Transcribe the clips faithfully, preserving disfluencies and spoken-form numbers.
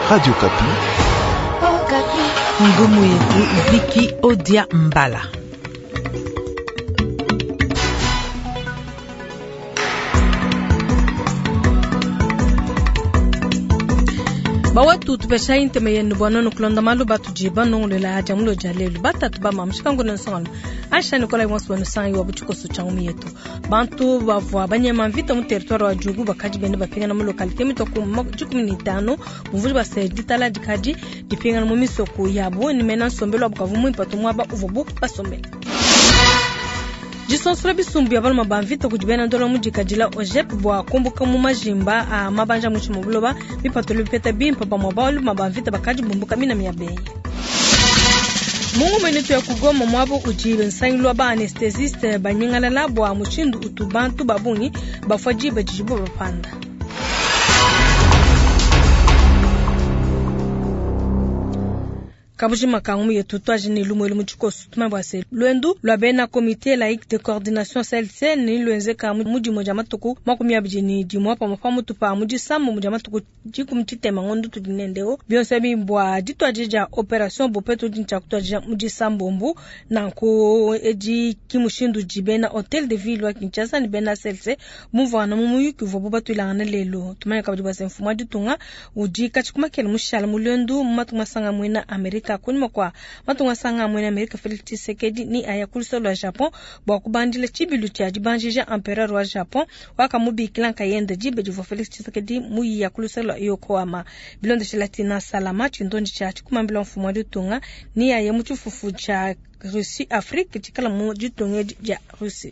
Radio Kapi. Oh, Kapi. Ngumu yetu Viki Odia Mbala. Bawatu tubesha inteme yendu bonono kulonda malu batu jibano le la jamulo jalelu batatu ba mamshika ngono sonu asha nikola yonso bono sanyi wabuchiko su chaumi yetu bantu bavwa banyema mvita mu territoire wa Jugu bakaji bende bapinga na mu localité mitoko mu jukumi n'itanu muvuli ba sedita la dikaji dipinga na mu misoko yabo ni mena sombelo abukavu mu ipato mwaba uvubu basombelo Jisonsura bisumbu ya balma banvita kujibena ndola mujikajila ojep bwa kumbuka mu majimba a mabanja mu chimubuloba bipatolo bipeta bimpa ba mobile mabanvita bakaji bumbuka mina miyabei Mungu mwenetu ya kugoma mwabo ujibe nsangilwa ba anestesiste banyingala labwa mushindu utubantu babuni bafaji bajijibu bapanda Kabujima kangumu yetu twaji ni lumo ilimu chuko sutuma bwase. Luendu, luabena komite laïque de coordination C L C ni luenze ka muji moja matuku makumi abijini jimwa pa mafamu tupa muji samu moja matuku jiku mchite mangondu tudinendeo. Bionsebi mbwa jitu ajija operasyon bopetu jincha kutuajija muji sambombu na ku eji kimushindu jibena hotel de ville wa Kinshasa ni bena C L C muva na mumuyu kivobo batu ilangana lelo. Tumanya kabujima se mfuma jutunga uji kachikuma kele mushala muluendu matuma sanga mwena Amerika Kunima kwa matunga sanga mwene Amerika Felix Tshisekedi ni ayakuliso lwa Japon bwa kubandile chibilu cha jibanjija empereur wa Japon waka mubi kilanka yende jibe jivo Felix Tshisekedi muyi yakuliso lwa Yokohama bilonde shilatina salama chindondi cha chikuma mbilo mfumo dutunga ni ya yemuchu fufu cha Russi Afrique chikala mu jutunga ja Russi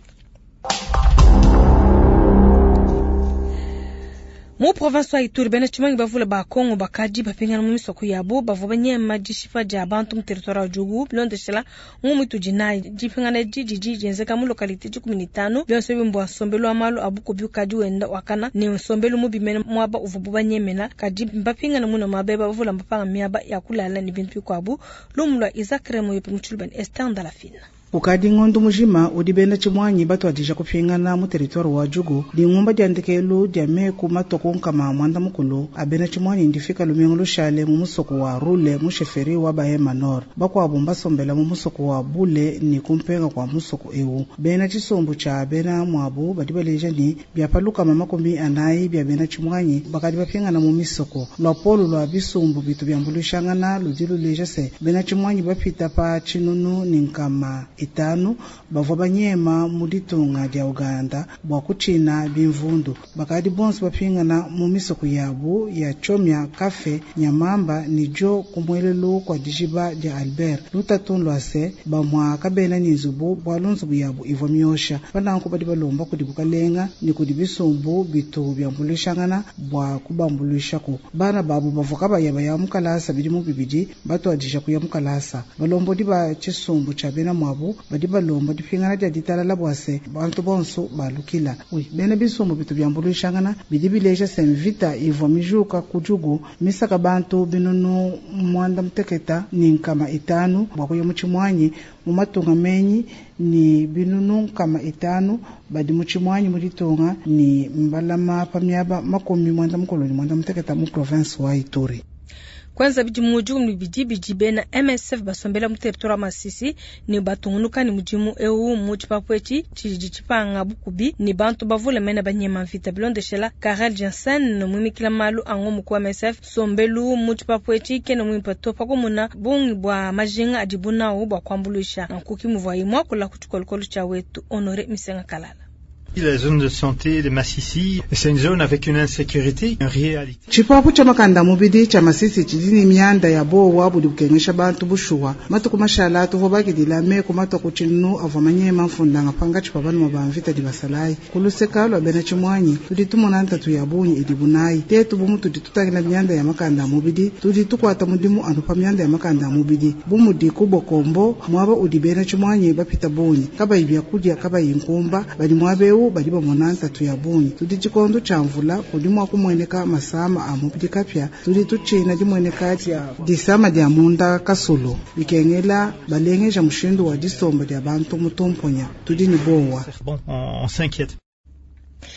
Mu province wa Ituri bena chimangi bavula ba Kongo bakaji bapinga na mumisoko yabo bavoba nyema jishifa ja bantu mu territoire wa Jugu bilonde shela ngumu tujinai jipinga na jiji jenzeka mu localité jukumi n'itanu byose bimbo sombelo amalo abuko byukaji wenda wakana ni sombelo mu bimena mwaba uvububa nyemena kaji bapinga na muna mabeba bavula mbapanga miaba yakulala ni bintu kwabu lumulwa izakremo yope muchulban estanda la fina Ukadi ngondu mujima udibenda chimwanyi batu adija kupingana mu territoire wa Jugu di ngumba jandikelu diame ku matoko nkama mwanda mukulu abena chimwanyi ndifika lumengo lushale mu musoko wa Rule mu sheferi wa Bahema Nord bakwa bomba sombela mu musoko wa Bule ni kumpenga kwa musoko ewu bena chisombu cha bena mwabu badibaleja ni byapaluka mama kombi anayi bya bena chimwanyi bakadi bapingana mu misoko lwa polo lwa bisumbu bitu byambulushangana ludilu leja se bena chimwanyi bapita pa chinunu ninkama itanu bavoba nyema muditunga dia Uganda bwa kuchina bimvundu bakadi bonso bapingana mu misoko yabo ya chomya kafe nyamamba nijo kumwelelo kwa dijiba dia Albert lutatun lwase bamwa kabena ninzubu bwa lunzubu yabo ivomyosha bananko badi balomba kudibukalenga ni kudibisumbu bitu byambulishangana bwa kubambulisha ko bana babu bavoka bayaba ya mukalasa bidimu bibidi batu adisha kuya mukalasa balombo diba chisumbu cha bena mwabo badiba lomba dipingana dia ditala labwase bantu bonso balukila wi bene bisumbu bitu byambulishangana bidibileja semvita ivomijuka kujugu misaka bantu binunu mwanda mteketa ni kama itanu bwakuyo muchimwanyi mu matunga menyi ni binunu kama itanu badi muchimwanyi muditunga ni mbalama pamyaba makomi mwanda mkoloni mwanda mteketa mu province wa Ituri Kwanza biji mujumu ni biji biji bena M S F basombela mu territoire Masisi ni batungunuka ni mujimu ewu muchipapwechi chijichipanga bukubi ni bantu bavula mena banyema vita bilonde shela Karel Jensen no mwimikila malu ango mukwa M S F sombelu muchipapwechi kena mwimpato pako muna bungi bwa majinga adibuna u bwa kwambulusha nkuki muvwa imwa kula kutukolokolu cha wetu Honore Misenga Kalala La zone de santé de Masisi, c'est une zone avec une insécurité, une réalité. Chipapu cha makanda mubidi cha Masisi chidini mianda ya bo wabu dibukengesha bantu bushuwa. Matuku mashala tuvobaki dilame kumatoko chinu avomanye mafunda ngapanga chipabanu mabamvita dibasalai. Kuluseka lwa bena chimwanyi, tuditumu nanta tuyabunyi idibunai. Tetu bumu tuditutakina mianda ya makanda mubidi, tudituku atamudimu anupa mianda ya makanda mubidi. Bumu di kubo kombo, mwaba udibena chimwanyi bapita bunyi. Kaba ibia kudia kaba inkumba, badi mwabeu badiba monanta tuyabunyi tudi chikondo chamvula kudimwa kumweneka masama amupiti kapya tudi tuchina dimweneka ya disama dia munda kasulu bikengela balengeja mushindu wa disomba dia bantu mutomponya tudi ni bowa Bon, on, on s'inquiète.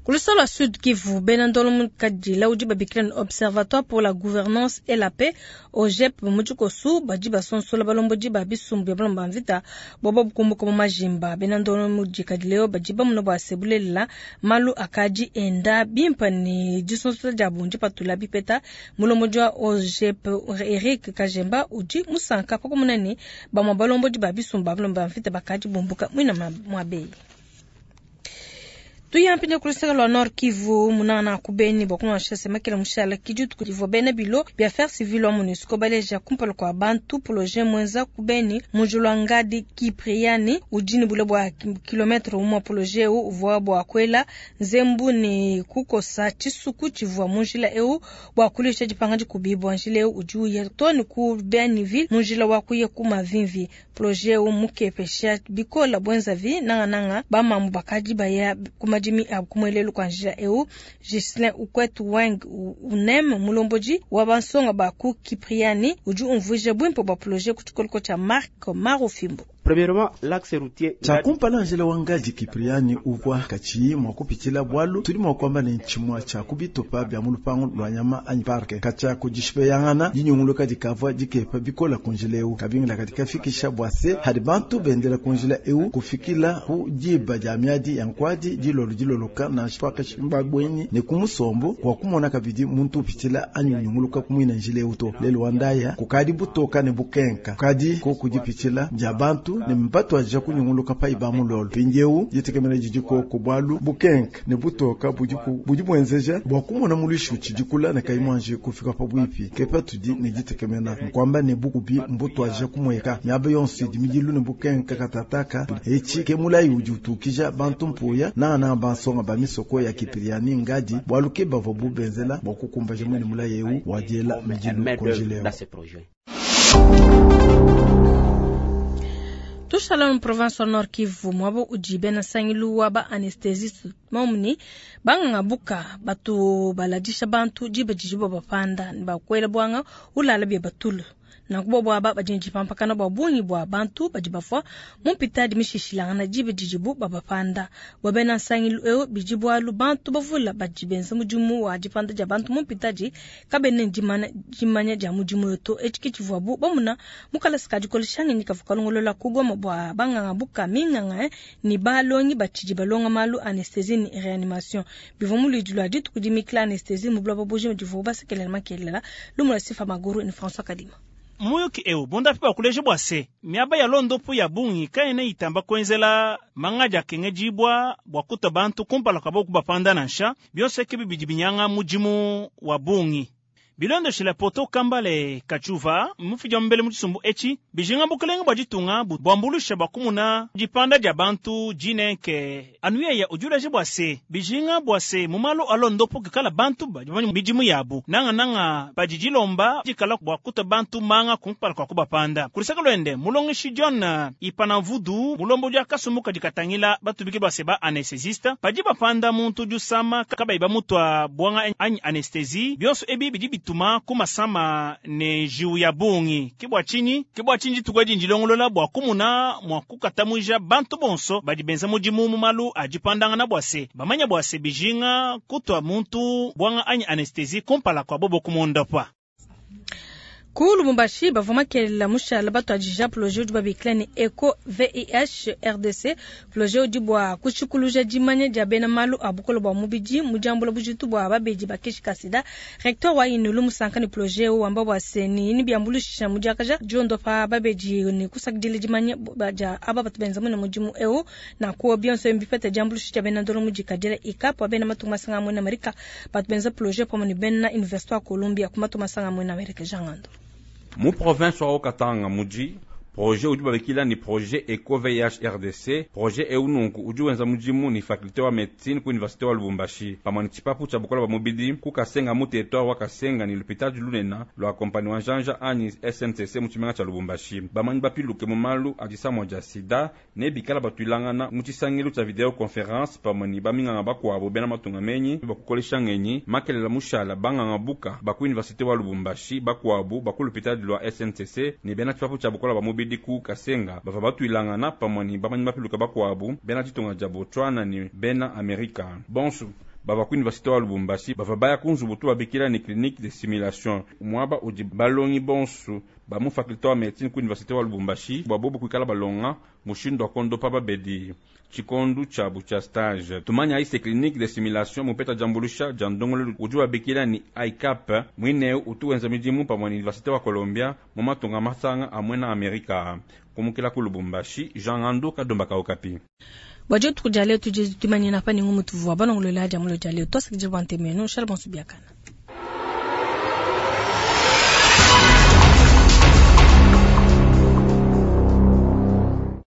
Kulisalo à Sud Kivu, Benandolum Kadjila, Ujiba Biklen Observatoire pour la gouvernance et la paix, au J E P Mujukosu, Bajiba Son Solabalombo Jiba Bisum Biablamba Vita, Bobo Kumbu Majimba, Benandolum Mujikadleo, Bajiba Munoba Sebulela, Malu Akaji Enda, Bimpani, Jison Jabunji Patula Bipeta, Mulomojua au J E P Eric Kajemba, Uji Musanka, Pokomunani, Bamabalombo Jiba Bisum Bablamba Vita Bakaji Bumbuka, Mwina Mwabei. Tuyampine kulisaka lo Nord Kivu munana kubeni bokuna shese makela mushala kijutu kujivo bene bilo bia faire civil wa munisiko baleja kumpalo kwa bantu projet mwenza kubeni mujulwa ngadi Kipriani ujini bule bwa kilometre umwa projet u voa bwa kwela zembu ni kukosa chisuku chivwa munjila eu bwa kulisha jipangaji kubibo anjile eu ujuu ya toni ku Beniville munjila wakuye kuma vinvi projet u muke pesha bikola bwenza vi nanga nanga bama mbakaji baya kuma jimi akumwelelu kwa njia eu Gislin ukwetu wang unem mulomboji wabansonga baku Kipriani uju unvuje bwimpo ba projet kutukolko cha Marc Marofimbo. Premièrement, l'axe routier chakumpa langela wangaji Kipriani ukwa kachi mwakupitila bwalu tuli mwakwamba ni nchimwa cha kubitopa bya mulupangu lwanyama anyi parke kacha kujishpe yangana jinyunguluka jikavwa jikepa bikola kunjile eu kabingila katika fikisha bwase hadi bantu bendela kunjila eu kufikila hu jiba jamiadi yankwadi jilolu jiloluka na shpaka shimbagwenyi ni kumusombo kwa kumona kabidi muntu pitila anyi nyunguluka kumwina njile euto lelo wandaya kukadi butoka ne bukenka kadi ko kujipitila jabantu ne mpato aja kunyunguluka pa ibamu lolo pinjeu yitekemena jijiko ko bwalu bukenk ne butoka bujiku bujibwenzeja bwakumona mulishu chijikula na kaimanje kufika pa bwipi kepa tudi ne jitekemena kwamba ne bukubi mbuto aja kumweka nyabe yonsi dimijilu ne bukenka katataka echi kemulai ujutukija bantu mpuya na na bansonga bamisoko ya Kipriani ngadi bwaluke bavobu benzela bokukumba jemuni mulai eu wajela mijilu konjileo. Tushala no province wa Nord Kivu mwabo ujibe na sangilu waba anesthesist maumni banga buka batu balajisha bantu jiba jijibo bapanda ba kwela bwanga ulala bya batulu na kubo bwa baba jinji pampaka na babunyi bwa bantu bajibafwa mumpita dimishishilanga na jibe jijibu baba panda wabena sangilu eo bijibu alu bantu bavula bajibenza mujumu wa jipanda ja bantu mumpita ji kabene jimana jimanya ja mujumu yoto echikichivwa bu bamuna mukala sikaji kolishangi nikafukalongolola kugwa mabwa banga ngabuka minga ni balongi bachiji balonga malu anesthesie ni reanimation bivomulu ijulwa jitu kujimikla anesthesie mubla babuji jivu basekele makelela lumula sifa maguru ni François Kadima. Muyo ki eu bonda pipa kuleje bwase miaba ya londo pu ya bungi kaene itamba kwenzela mangaja kenge jibwa bwakuta bantu kumpala kaboku bapanda nansha byose ke bibijibinyanga mujimu wa bungi bilondo shila poto kambale kachuva mufija mbele mutisumbu echi bijinga bukelenga bajitunga bwambulusha bakumuna jipanda ja bantu jinenke anuye ya ujuraje bwase bijinga bwase mumalo alondo pu kala bantu bajibanyu bijimu yabu nanga nanga bajijilomba jikala bwakuta bantu manga kumpala kwa kubapanda kulisaka lwende mulongishi John ipana vudu mulombo ja kasumuka jikatangila batu bikibwa seba anesthesista bajiba panda muntu jusama kaba iba mutwa bwanga any anesthesie byoso ebi bijibi tuma kuma sama ne jiu ya bungi kibwa chini kibwa chinji tukwaji njilongolola bwa kumuna mwa kukatamuja bantu bonso badibenza mujimu mumalu ajipandanga na bwase bamanya bwase bijinga kutwa muntu bwanga anyi anesthesie kumpala kwa bobo kumondapa. Kulu mumbashi bavuma kelela mushala batu ajija projet ujiba biklani Eco V I H R D C projet ujibwa kuchukuluja jimanye jabena malu abukolo bwa mubiji mujambulo bujitu bwa babeji bakishi kasida rector wa inulu musankani projet u amba bwa seni ni byambulushisha mujakaja jondo pa babeji ni kusakdile jimanye baja aba batubenza mune mujimu eu na kuwa bionso mbipete jambulushisha bena ndolo mujikadile ikapo bena matuma sanga mune Amerika batubenza projet pa muni bena University wa Columbia kumatuma sanga mune Amerika jangando. Mu province wa Okatanga muji projet ujuba bekila ni projet Eco V I H R D C projet eununku ujuwenza mujimu ni faculté wa médecine ku université wa Lubumbashi pamani chipapu cha bukola ba mobili ku Kasenga mu territoire wa Kasenga ni l'hôpital du Lunena lo accompagné wa Janja ani S N T C mu chimenga cha Lubumbashi bamani bapiluke mu malu ajisa moja sida ne bikala batulangana mu chisangilu cha video conference pamani baminga bakwa bo bena matunga menyi bakukolesha ngenyi makelela mushala banga ngabuka baku université wa Lubumbashi bakwa bu baku l'hôpital de la S N T C ni bena chipapu cha bukola ba mobili diku Kasenga bava batu ilangana pamani bamanyi mapiluka bakwabu bena titonga jabo twana ni bena Amerika bonsu bava ku université wa Lubumbashi bava baya kunzubutu babikila ni clinique de simulation mwaba udi balongi bonsu ba mu faculté wa médecine ku université wa Lubumbashi babobo kuikala balonga mushindo kondo papa bedi chikondu chabu cha stage tumanya ise clinique de simulation mupeta jambulusha jandongolo uju babikila ni I C A P mwine utuwenza mijimu pa université wa Colombia mumatonga masanga amwena Amerika kumukila ku Lubumbashi Jean Ando kadomba ka Okapi Bajo tukujale tuje tumani na pani ngumu tuvu abana ngolo laja mulo jale to sakje bante meno shalbon subiakana